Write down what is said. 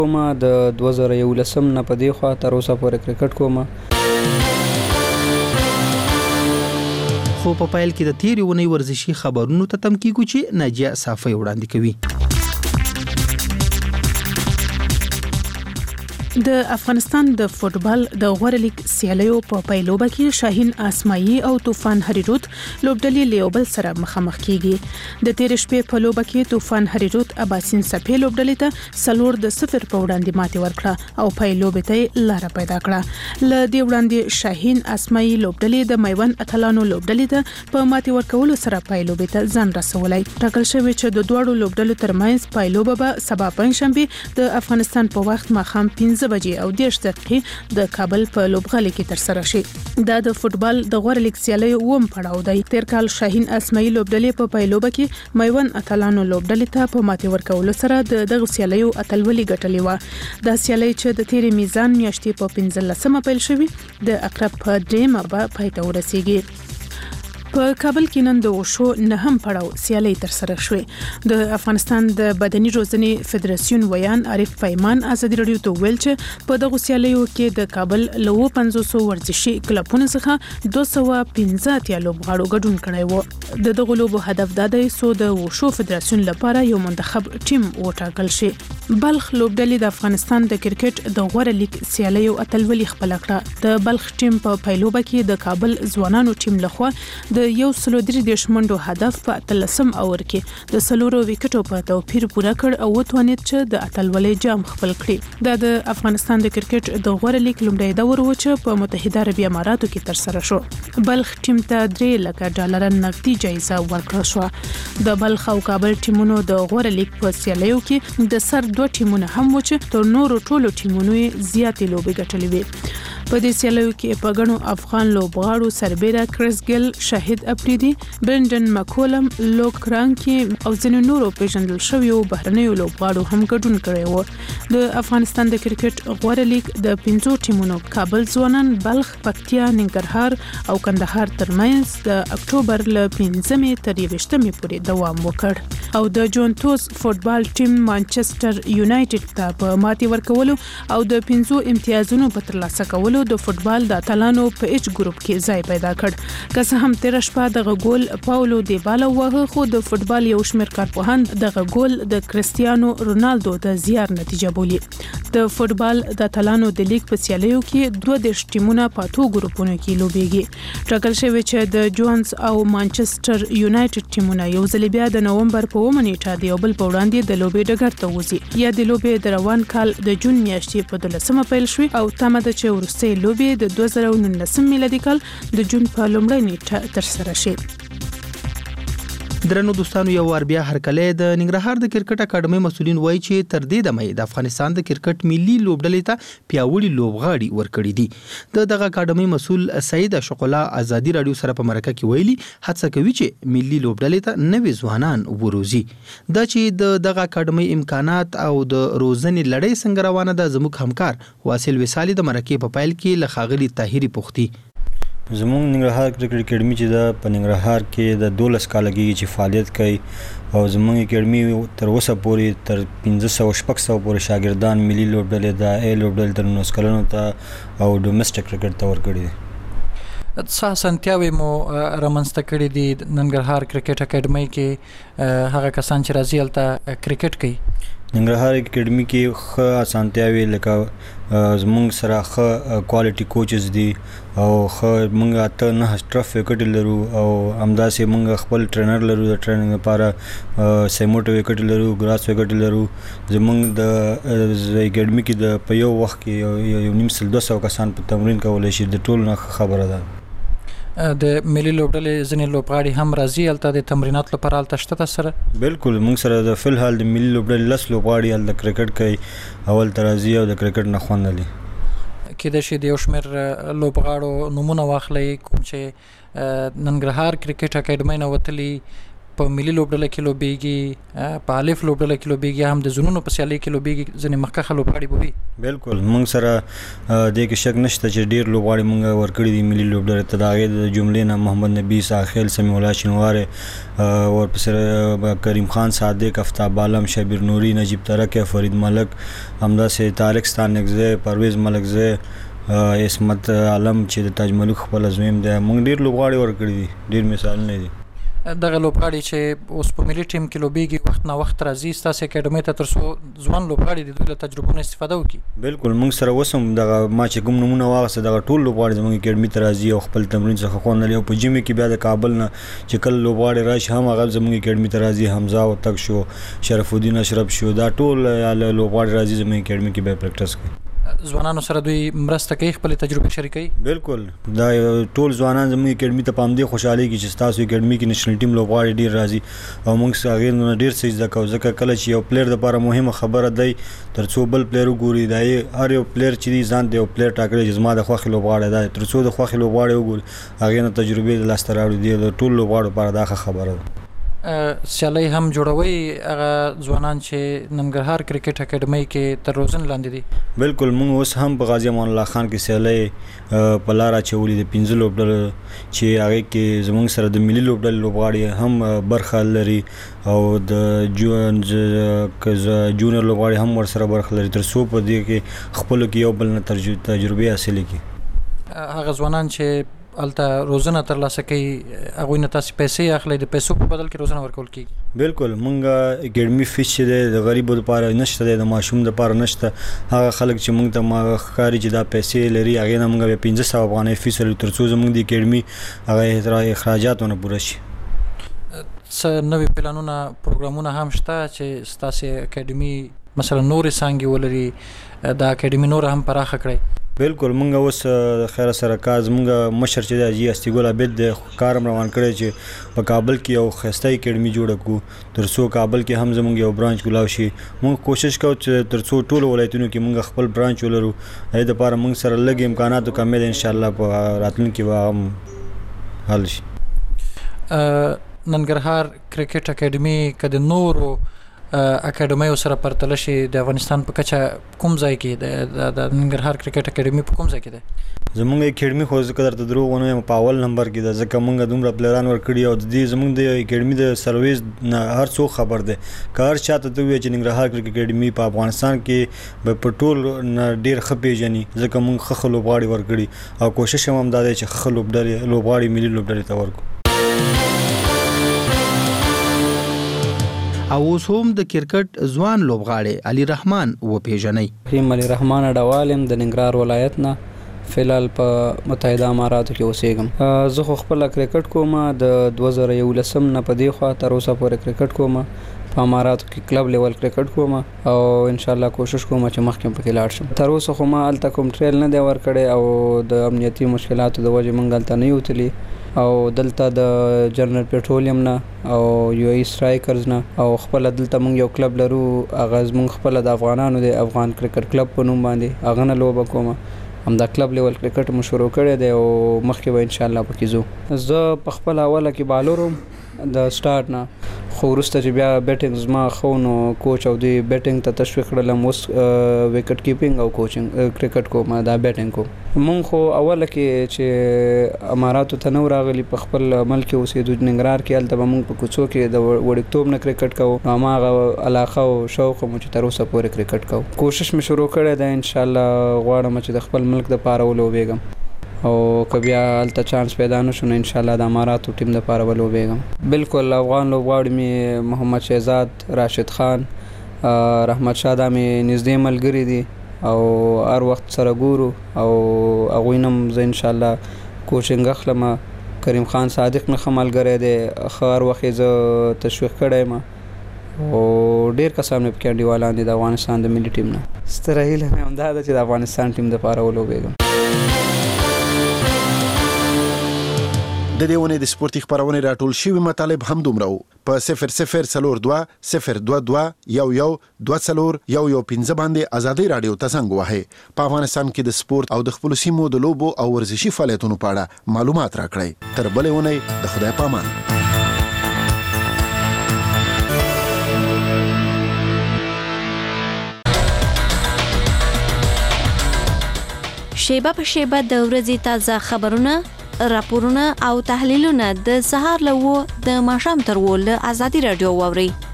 کومه د 2011 نه په دې خوا تر اوسه پورې کرکټ کومه. خو په پایل کې د تیرې ونې ورزشي خبرونو ته تم کیږي چې ناجیه صافی وړاندې کوي. د افغانستان د فوتبال د غوړ لیګ سیالیو په پیلوبه کې شاهین اسماعیلي او طوفان هریروت لوبډلې لیوبل سره مخامخ کیږي. د تیر شپې په لوبه کې طوفان هریروت اباسین سپې لوبډلې ته 4-0 په وړاندې ماتې ورکړه او پیلوبه ته لار پیدا کړه. ل دې وړاندې شاهین اسماعیلي لوبډلې د میوند اتلانو لوبډلې ته په ماتې ورکولو سره پیلوبه ته ځان رسولای. ټاکل شوی چې د دوړو لوبډلو ترمنځ پیلوبه به سبا پنځشنبه د افغانستان په وخت ماخام 15 بجې او 10 دقیقې د کابل په لوبغالي کې ترسره شي. دا د فوتبال د غوړ لیګ سیالي ووم پړاو دی. تیر کال شاهین اسماعیل لوبډلې په پیلوبه کې میوند اتلانو لوبډلې ته په ماتې ورکولو سره دغه سیالي اتلولي ګټلې و. دا سیالي چې د تیرې میزان میاشتې په 15 پیل شوی د اقرب په دریمه به پای ته ورسیږي. په کابل کې نن د وشو نهم پړاو سیالي ترسره شوې. د افغانستان د بدني روزنې فدراسیون ویان عارف پیمان ازادي رادیو ته ویل چې په دغه سیالیو کې د کابل له 500 ورزشي کلبونو څخه 215 لوبغاړو ګډون کړی و. د دغه لوبو هدف دا دی چې د وشو فدراسیون لپاره یو منتخب ټیم وټاکل شي. بلخ لوبډلې د افغانستان د کرکټ د غوړ لیګ سیالیو اتلولي خپل کړه. د بلخ ټیم په پیلوبه کې د کابل ځوانانو ټیم لخوا د 130 منډو هدف په 13 اور کې د 4 وکټو په توپیر پوره کړ او وتوانید چې د اتلولۍ جام خپل کړي. دا د افغانستان د کرکټ د غوړ لیګ لومړی دور و چې په متحده عربی اماراتو کې ترسره شو. بلخ ټیم ته $3,00,000 نقدي جایزه ورکړل شو. د بلخ او کابل ټیمونو د غوړ لیګ په سیالیو کې د سر 2 ټیمونه هم و چې تر نورو ټولو ټیمونو زیاتې لوبې ګټلې وې. په دې سیالیو کې په غنو افغان لوبغاړو سربېره کریس ګل، شاهد افریدي، برندن مکولم، لوک رانکی او ځینو نورو پیژندل شویو بهرنیو لوبغاړو هم ګډون کړی و. د افغانستان د کرکټ غوړ لیګ د 5 ټیمونو کابل ځوانان، بلخ، پکتیا، ننګرهار او کندهار ترمنځ د اکتوبر له 15 تر 20 پورې دوام وکړ او د جونتوس فوتبال ټیم مانچستر یونایټډ ته په ماتې ورکولو او د 5 امتیازونو په ترلاسه کولو د فوتبال د اتلانو په ایچ ګروپ کې ځای پیدا کړ. که څه هم تیر شپه دغه ګول پاولو دیبالا وه، خو د فوتبال یو شمېر کارپوهان دغه ګول د کریستیانو رونالدو د زیار نتیجه بولي. د فوتبال د اتلانو د لیګ په سیالیو کې 22 ټیمونه په 2 ګروپونو کې لوبېږي. ټاکل شوی چې د جونز او مانچستر یونایټډ ټیمونه یو ځل بیا د نومبر په 1 نیټه د یو بل په وړاندې د لوبې ډګر ته وځي. یا د لوبې د روان کال د جون میاشتې په 12 پیل شوې او تمه ده چې وروستۍ لوبې د 2019 میلادي کال د جون په لومړۍ نیټه ترسره شي. درنو دوستانو، یو ور بیا هرکله د ننګرهار د کرکټ اکیډمي مسولین وایي چې تر دې دمه د افغانستان د کرکټ ملي لوبډلې ته پیاوړي لوبغاړي ورکړي دي. دغه اکیډمي مسول سید شقلا ازادي رادیو سره په مرکه کې ویلي هڅه کوي چې ملي لوبډلې ته نوې ځوانان وروزي. دا چې دغه اکیډمي امکانات او د روزنې لړۍ څنګه روانه ده، زموږ همکار واصل وصالي د مرکه په پایل کې لخاغلی طاهری پوښتي. زموږ ننګرهار کرکټ اکیډمي چې دا په ننګرهار کې د 12 کال کېږي چې فعالیت کوي او زموږ اکیډمي تر اوسه پورې تر 500-600 پورې شاګردان ملي لوبډلې د ای لوبډلې تر 19 کلونو ته او ډومېسټک کرکټ ته ورکړي دي. څه اسانتیاوې مو رامنځته کړي دي ننګرهار کرکټ اکیډمي کې هغه کسان چې راځي هلته کرکټ کوي؟ ننګرهار اکیډمي کې ښه اسانتیاوې لکه زموږ سره ښه کوالټي کوچز دي او ښه موږ 8-9 سټرف وکټ لرو او همداسې موږ خپل ټرینر لرو د ټریننګ لپاره سیموټ وکټ لرو، ګراس وکټ لرو. زموږ د اکیډمي کې د په یو وخت کې یو نیم سل 200 کسان په تمرین کولای شي. د ټولو نه خبره ده. د ملي لوبډلې ځینې لوبغاړي هم راځي هلته د تمرینات لپاره هلته شته سره؟ بالکل، موږ سره د فلحال د ملي لوبډلې 10 لوبغاړي هلته کرکټ کوي اول ته راځي او د کرکټ نه خوند لري. کېدای شي د یو شمېر لوبغاړو نومونه واخلئ کوم چې ننګرهار کرکټ اکیډمۍ نه وتلي په ملي لوبډله کې لوبېږي په الف لوبډله کې لوبېږي هم د زونونو په سیالۍ کې لوبېږي ځینې مخکښه لوبغاړي به وي. بالکل موږ سره دې کې شک نشته چې ډېر لوبغاړي موږ ورکړي دي ملي لوبډلې ته. د هغې د جملې نه محمد نبي ساحل سمیع الله شینواری ورپسې کریم خان صادق افتاب عالم شبیر نوري نجیب ترک فرید ملک همداسې طارق ستانکزی پرویز ملکزی اسمت عالم چې د تاج ملک خپل زویم دی. موږ ډېر لوبغاړي ورکړي دي ډېر مثالونه دي. دغه لوبغاړي چې اوس په ملي ټیم کې لوبېږي وخت نه وخت راځي ستاسې اکاډمۍ ته تر څو ځوان لوبغاړي د دوی له تجربو نه استفاده وکړي. بالکل موږ سره اوس هم دغه ما چې کوم نمونه واخیسته دغه ټول لوبغاړي زموږ اکاډمۍ ته راځي او خپل تمرین څخه خوند لري. او په ژمي کې بیا د کابل نه چې کله لوبغاړي راشي هم هغه زموږ اکاډمۍ ته راځي. حمزه وتک شو شرف الدین اشرف شو دا ټول لوبغاړي راځي زموږ اکاډمۍ کې بیا پریکټس کوي. ځوانانو سره دوی مرسته کوي خپل تجربه شریکوي. بالکل دا ټول ځوانان زموږ اکاډمۍ ته پام دي خوشحالي کې چې تاسو اکاډمۍ کې نېشنل ټیم لوبغاړي ډیر راځي او موږ هغه نه ډیر څه زده کوو. ځکه کله چې یو پلیر لپاره مهمه خبره دی تر څو بل پلیر وګوري دا هر یو پلیر چې ځان دی یو پلیر ټاکلی چې زما د خوښې لوبغاړی دی تر څو د خوښې لوبغاړی وګوري هغې نه تجربې لاسته راوړي دي د ټول لوبغاړو لپاره دا ښه خبره ده. سیالۍ هم جوړوي هغه ځوانان چې ننګرهار کرکټ اکاډمۍ کې تر روزنې لاندې دي. بالکل موږ اوس هم په غازي امان الله خان کې سیالۍ په لار اچولې د 15 لوبډلو چې هغې کې زموږ سره د ملي لوبډلې لوبغاړي هم برخه لري او د جونیور لوبغاړي هم ورسره برخه لري تر څو په دې کې خپلو کې یو بل نه تجربې حاصلې کړي. هغه ځوانان چې الته روزنه ترلاسه کوي هغوی نه تاسې پیسې اخلئ د پیسو په بدل کې روزنه ورکول کېږي. بالکل مونږ اکاډمي فیس چې دی د غریبو لپاره نشته دی د ماشوم لپاره نشته. هغه خلک چې مونږ ته ښکاري چې دا پیسې لري هغې نه مونږ بیا 1500 افغانۍ فیس لري تر څو زموږ د اکاډمي هغه اخراجات ونه پوره شي. څه نوي پلانونه پروګرامونه هم شته چې ستاسې اکاډمي مثلا نورې څانګې ولري دا اکاډمي نور هم پراخه کړئ؟ بالکل مونږ اوس خیر سره کار زمونږ مشر چې دی جی استیګل عابد دی کار هم روان کړی چې په کابل کې یو ښایسته اکاډمي جوړه کړو تر څو کابل کې هم زمونږ یو برانچ کولاو شي. مونږ کوشش کوو چې تر څو ټولو ولایتونو کې مونږ خپل برانچ ولرو. دې دپاره مونږ سره لږ امکاناتو کمې ده انشاءالله په راتلونکي به هم حل شي. ننګرهار کرکټ اکاډمي که د نورو اکاډمیو سره پرتله شي د افغانستان په کچه کوم ځای کې د ننګرهار کرکټ اکاډمي په کوم ځای کې ده؟ زمونږ اکاډمي خو ځکه درته دروغ ونه وایم په اول نمبر کې ده ځکه مونږ دومره پلیران ورکړي او د دې زمونږ د اکاډمي د سرویس نه هر څوک خبر دی. که هر چا ته ته ووایې چې ننګرهار کرکټ اکاډمي په افغانستان کې به په ټول نه ډېر ښه پېژني ځکه مونږ ښه لوبغاړي ورکړي او کوشش هم دا دی چې ښه لوبغاړي ملي لوبډلې ته ورکړو. او اوس هم د کرکټ ځوان لوبغاړي علي رحمان وپېژنئ. علي رحمان اډوال د ننګرهار ولایت نه فلال په متحده اماراتو کې اوسېږم. زه خو خپله کرکټ کوم د 2011 نه په دې خوا تر اوسه پورې کرکټ کوم په اماراتو کې کلب لیول کرکټ کوم او انشاءالله کوشش کوم چې مخکې پکې لاړ شم. تر اوسه خو ما هلته کوم ټریل نه دی ورکړی او د امنیتي مشکلاتو د وجې موږ هلته نه یو تلي او دلته د جنرال پیټرولیم نه او یو ای سټرایکرز نه او خپل دلته موږ یو کلب لرو هغه زموږ خپل د افغانانو د افغان کرکټ کلب په نوم باندې هغه نه لوبه کوم. همدا کلب لیول کرکټ مو شروع کړی دی او مخکې به انشاءالله پکې ځو. زه په خپل اوله کې بالر وم د سټارټ نه خو وروسته چې بیا بیټینګ زما ښه نو کوچ او دوی بیټینګ ته تشویق کړلم اوس وکټ کیپینګ او کوچینګ کرکټ کوم دا بیټینګ کوم. مونږ خو اوله کې چې اماراتو ته نه راغلي په خپل ملک اوسېدو ننګرهار کې هلته به مونږ په کوڅو کې د وړکتوب نه کرکټ کوو نو هماغه علاقه او شوق مو چې تر اوسه پورې کرکټ کوو. کوشش مې شروع کړی دی انشاءالله غواړم چې د خپل ملک دپاره ولوبېږم او که بیا هلته چانس پیدا نه شو نو انشاءالله د اماراتو ټیم دپاره به لوبېږم. بالکل افغان لوبغاړي مې محمد شهزاد راشد خان رحمت شاه دا مې نږدې ملګري دي او هر وخت سره ګورو او هغوی نه هم زه انشاءالله کوچینګ اخلم. کریم خان صادق مې ښه ملګری دی ښه هر وخت یې زه تشویق کړی یم او ډېر کسان مې پکې انډیوالان دي د افغانستان د ملي ټیم نه. ستره هیله مې همدا ده چې د افغانستان ټیم دپاره ولوبېږم. د دې ونې د سپورتي خپرونې راټول شوي مطالب هم دومره وو. په 0002 022 11 باندې ازادي رادیو ته زنګ وهئ. په افغانستان کې د سپورت او د خپلو سیمو د لوبو او ورزشي فعالیتونو په اړه معلومات راکړئ. تر بلې ونې د خدای په امان. شیبه په شیبه د ورځې تازه خبرونه، راپورونه او تحلیلونه د سهار له 9 د ماښام تر 10 له ازادي رادیو واوري.